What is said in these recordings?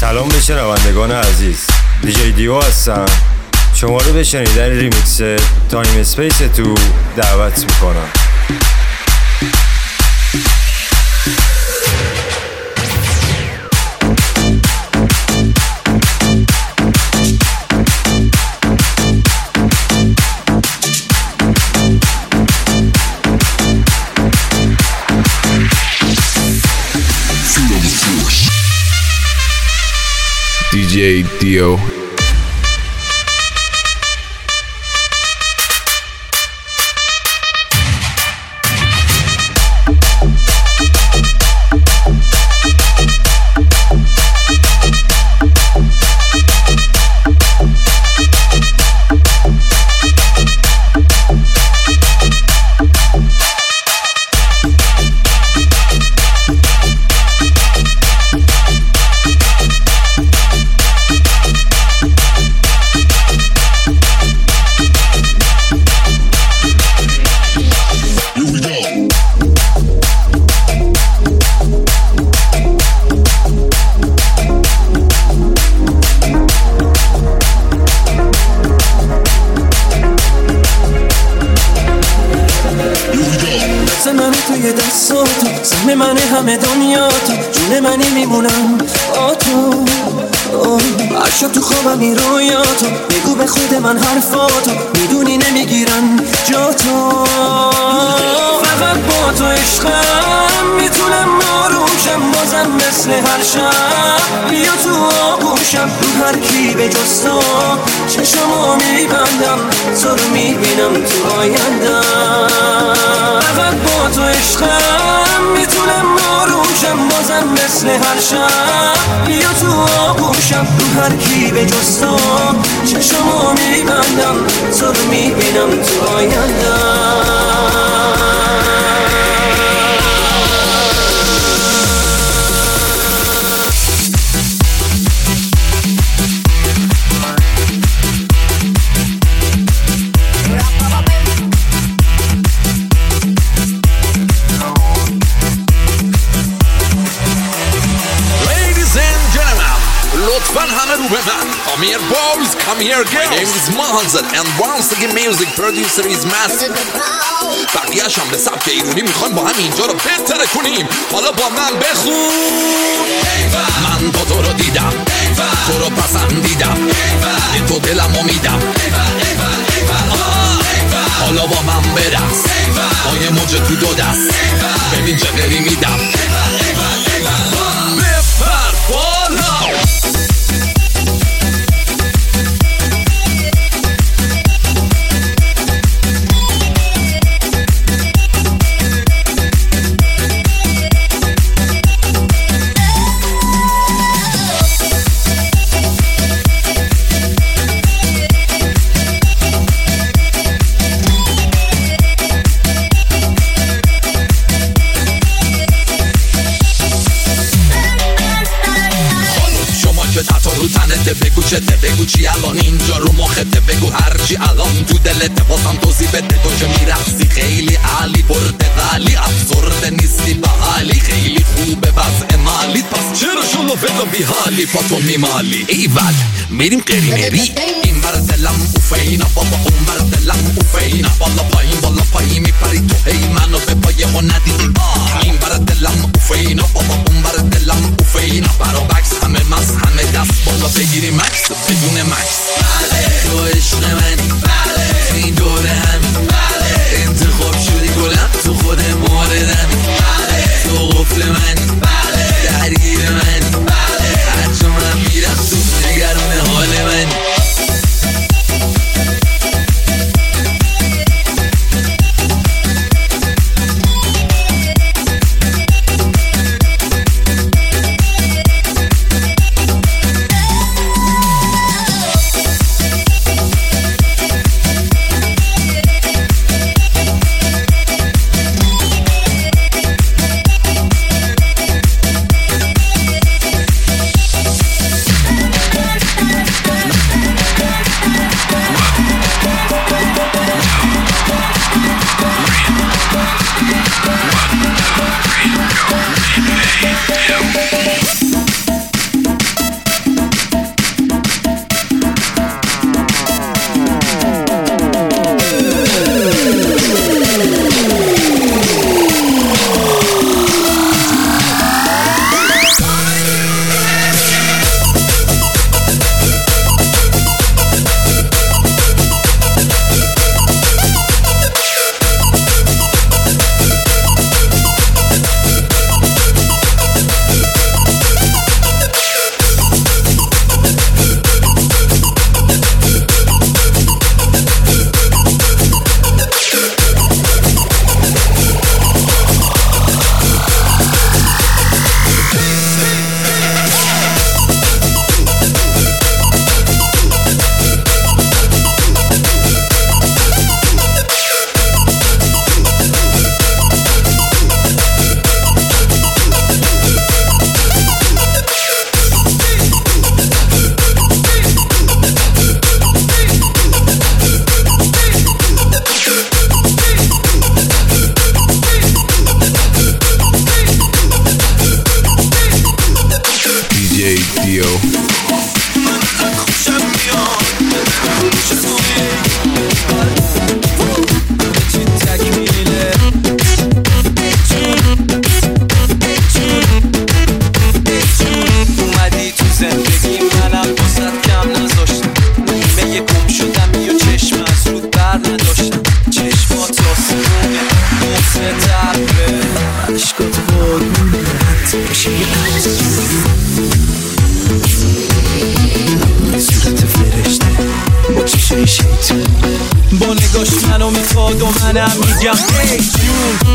سلام به شنوندگان عزیز، دیجی دیو هستم. شما رو به شنیدن ریمیکس تایم اسپیس تو دعوت میکنم. DJ Dio. سهم من همه دنیا تو جون منی میمونم با تو. هر شب تو خوابم رویاتو بگو به خود من حرفاتو میدونی نمیگیرن جا تو. فقط با تو عشقم میتونم آرومشم بازم مثل هر شب. بیا تو آغوشم رو هر کی به جز تو چشمو میبندم تو رو میبینم تو آیندم. فقط با تو عشقم میتونم آرومشم بازم مثل هر شب. بیا تو آغوشم رو هر کی به جز تو چشمو میبندم تو رو میبینم تو آیندم. Come here boys, come here girls. My name is Mahanzad and once again music producer is Massive. بقیه‌اش هم به سبک ایرونی میخوایم با هم اینجا رو بهتر کنیم. حالا با من بخون. من با تو رو دیدم، تو رو پسندیدم، به تو دلمو میدم. حالا با من برس، با یه موج تو دو دست، ببین چه غری میدم. بپر بالا. بگو چته، بگو چی الان اینجا رو مخته، بگو هرچی الان تو دلته واسم توضیح بده. تو که میرقصی خیلی عالی، پرتغالی افسرده نیستی به حالی، خیلی خوبه وضع مالیت پس چرا شلو فکر بی حالی پاتو میمالی. ایول میریم قری مری، این بر دلم اوفینا بابا اون بر دلم اوفینا، بالا پایین میپری تو هی منو به پایه ها ندیدی. این بر دلم اوفینا بابا اون بر دلم اوفینا، برا بکس همه مست همه دست بالا بگیری مکس بدون مکس. تو عشق منی، این دوره همین، انتخاب شدی گلم تو خود موردمی. تو قفل منی، درگیر منی، هرچه من میرم تو نگران حال منی. و منم میگم ای جون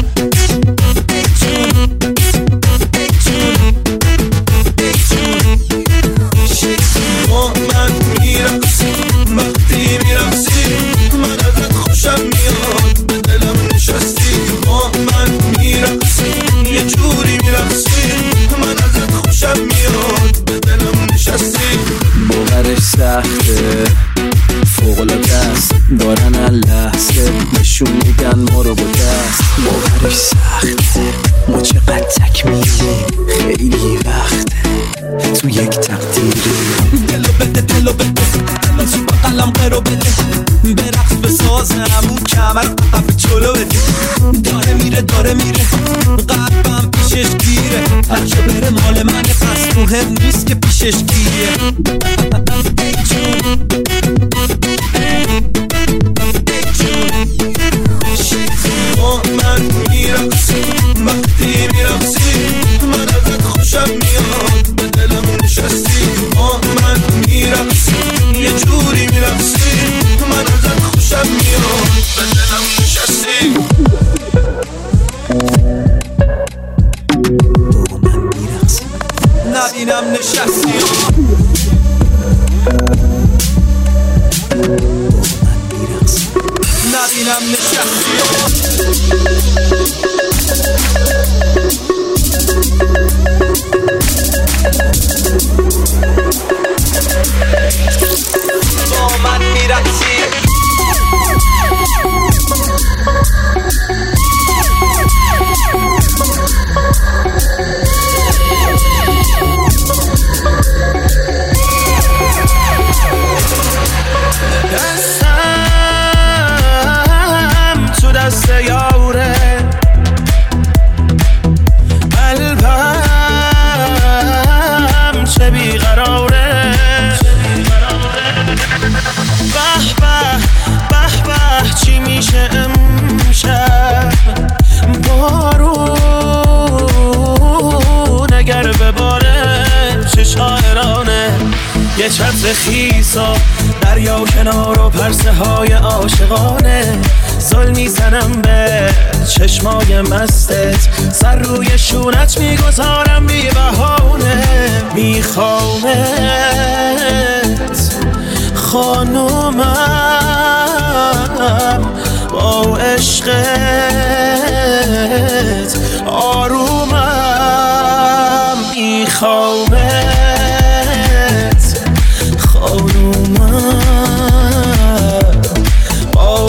با من میرقصی وقتی میرقصی من ازت خوشم میاد به دلم نشستی با من میرقصی یه جوری میرقصی من ازت خوشم میاد به دلم نشستی باورش سخته فوق‌العاده است دارن اللحظه نشون میدن ما رو با دست باورش سخته ما چقدر تک میریم خیلی وقته تو یک تقدیری دلو بده دلو بده تو بقلم قرو بده برقص بسازم اون کمر عقب جلو بده داره میره قلبم پیشش گیره هرچه بره مال منه پس مهم نیست که پیشش گیره با من میرقصی وقتی میرقصی من ازت خوشم میاد به دلم نشستی با من میرقصی یه جوری میرقصی من ازت خوشم میاد به دلم نشستی با من میرقصی نبینم نشستی نبینم نشستی با من میرقصی دست یاره قلبم چه بیقراره به چی میشه امشب بارون اگر بباره چه شاعرانه یه چتر خیسا دریا کنار و پرسه های عاشقانه زل میزنم به چشمای مستت سر روی شونت میگذارم بی بهانه میخوامت خانومم با عشقت آرومم میخوامت خانومم با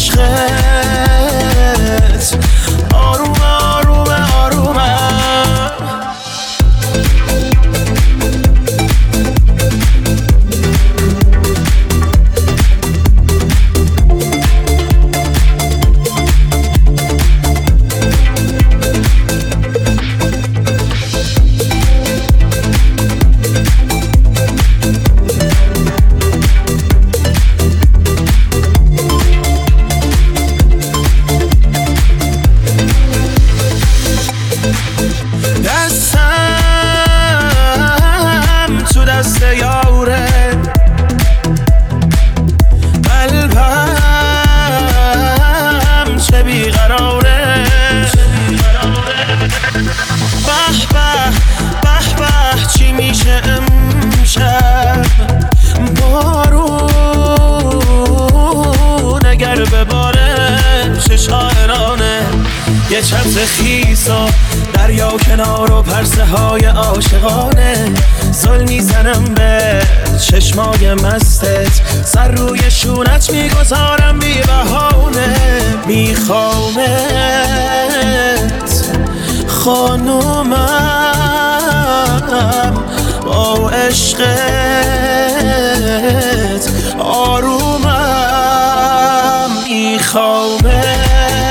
عشقت آروم آروم آرومم یه چتر خیسا دریا کنار و پرسه های عاشقانه زل میزنم به چشمای مستت سر روی شونت میگذارم بی بهانه میخوامت خانومم با عشقت آرومم میخوامت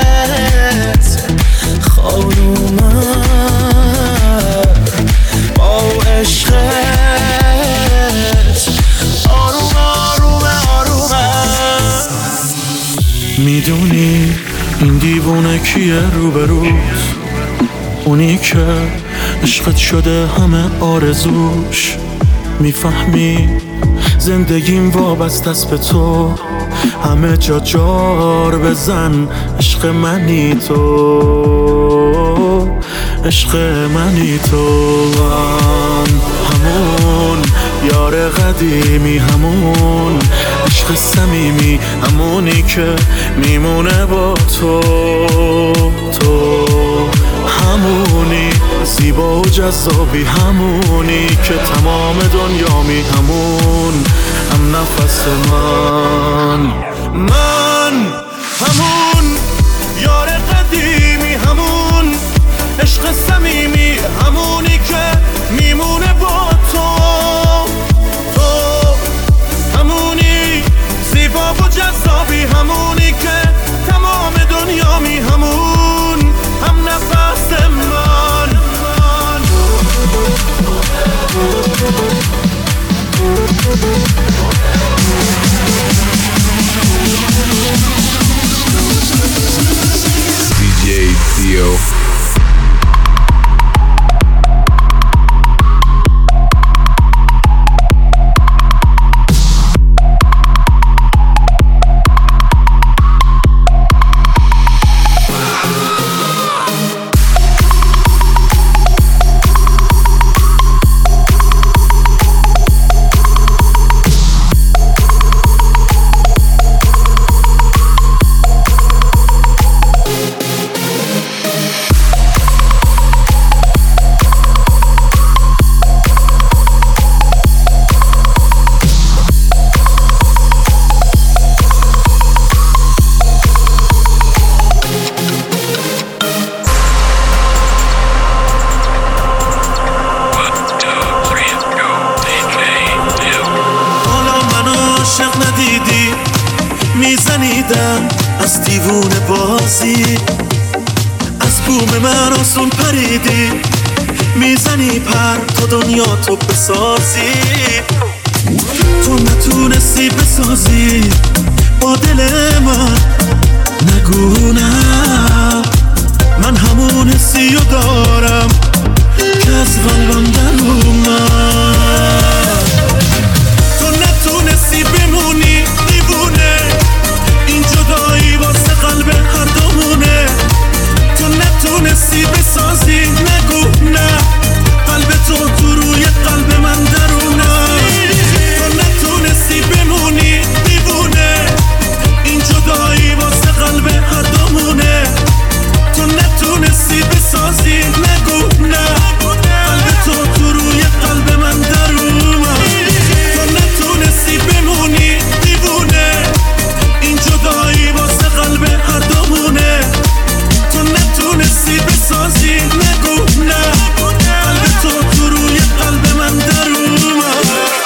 با عشقت آروم آروم آرومم میدونی این دیوونه کیه روبروت اونی که عشقت شده همه آرزوش میفهمی زندگیم وابسته است به تو همه جا جار بزن، عشق منی تو، عشق منی تو. همون یار قدیمی، همون عشق صمیمی، همونی که میمونه با تو. تو همونی زیبا و جذابی، همونی که تمام دنیامی، همون هم نفس من همون یار قدیمی، همون عشق صمیمی، همونی که میمونه با تو. تو همونی زیبا و جذابی، همونی که تمام دنیامی، همون هم نفس من. DJ Dio. میزنیدم از دیوونه بازی، از بوم من آسون پریدی، میزنی پر تا دنیا تو بسازی. تو نتونستی بسازی با دل من، نگو نه، من همون حسی رو دارم که از قلبم در اومد. تو نتونستی بمونی دیوونه، این جدایی واسه قلب هر دومونه. تو نتونستی بسازی، نگو نه، قلب تو روی قلب من درونه. تو نتونستی بمونی دیوونه، این جدایی واسه قلب هر دومونه. تو نتونستی بسازی، نگو نه، قلب تو روی قلب من درونه. تو نتونستی بمونی دیوونه، این جدایی واسه قلب هر دومونه. تو نتونستی بسازی، نگو نه، قلب تو روی قلب من درونه.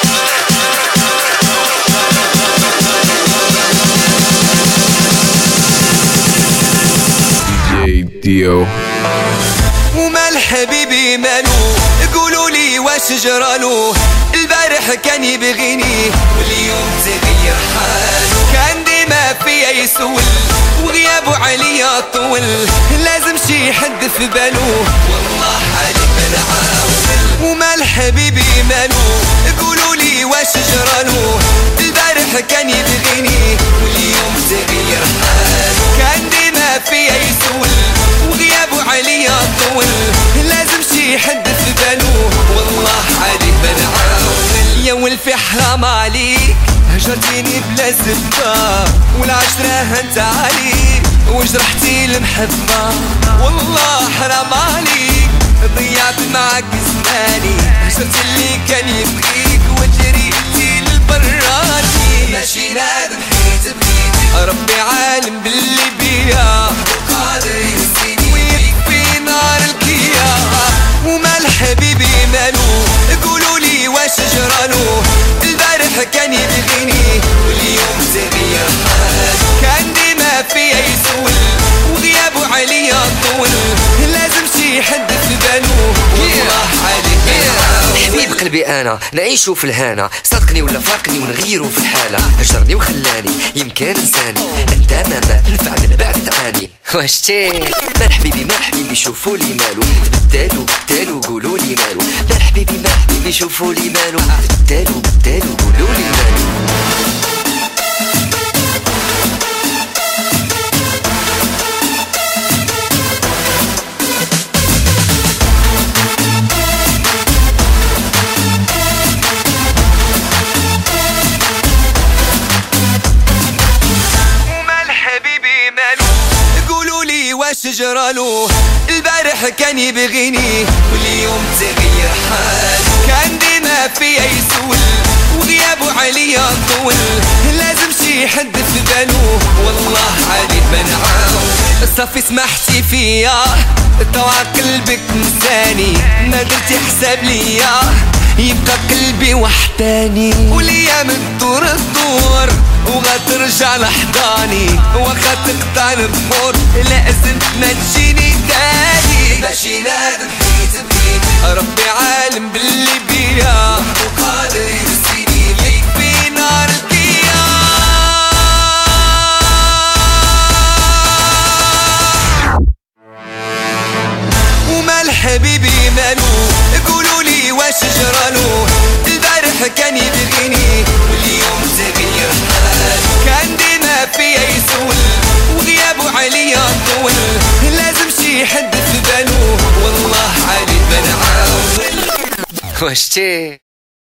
DJ Dio. ومال حبيبي مالو، قولوا لي واش جرالو. البارح كان يبغيني واليوم تغير حالو، كان ديما فيا يسول وغيابه عليا طول. لازم شي حد في بالو، والله حالي بنعاول. ومال حبيبي مالو، قولوا لي واش جرالو. البارح كان يبغيني واليوم تغير حالو، كان ديما فيا يسول وغيابه عليا طول. لازم شي حد في بالو، والله حالي بنعاول. يا ولفي حرام عليك، هجرتيني بلا زبدة، والعشرة هنت عليك، وجرحتي المحبة. والله حرام عليك، ضيعت معك زماني. هجرت اللي كان يبغيك وجريتي للبراني. ماشي نادم حيت بغيتي، ربي عالم باللي بيا قادر ينسيني ويكفي نار الكيا. ومال حبيبي مالو، قولوا لي واش جرالو. البارح كان يبغيني واليوم تغير حالو، كان ديما فيا يسول وغيابه عليا طول. لازم شي حد في بالو، والله حالي حبيب قلبي انا نعيشو في الهنا. صدقني ولا فارقني ونغيرو في الحالة. هجرني وخلاني يمكن انساني، انت ما نفع من بعد تعاني. واشتي مال حبيبي مال حبيبي شوفوا لي مالو. بدالو بدالو قولوا لي مالو. مال حبيبي مال حبيبي شوفوا لي مالو. بدالو بدالو قولوا لي مالو. واش جرالو البارح كان يبغيني واليوم تغير حال كان ديما فيا يسول وغيابه عليا طول لازم شي حد في بالو والله علي بنعاو صافي سمحتي فيا طوع قلبك نساني ما درتي حساب ليا يبقى قلبي وحداني والايام تدور وغترجع لحضاني واخا تقطع البحور لازم ما تجيني تاني ماشي نادم بقيت ربي عالم باللي بيا وقادر يرسيني ليك في نار القيام ومال حبيبي مالو قولولي واش جرالو البارح كان يبغيني واليوم تغير حال كان ديما فيا يسول وغيابه عليا طول لازم شي حد في بالو والله علي بنعاول واشتي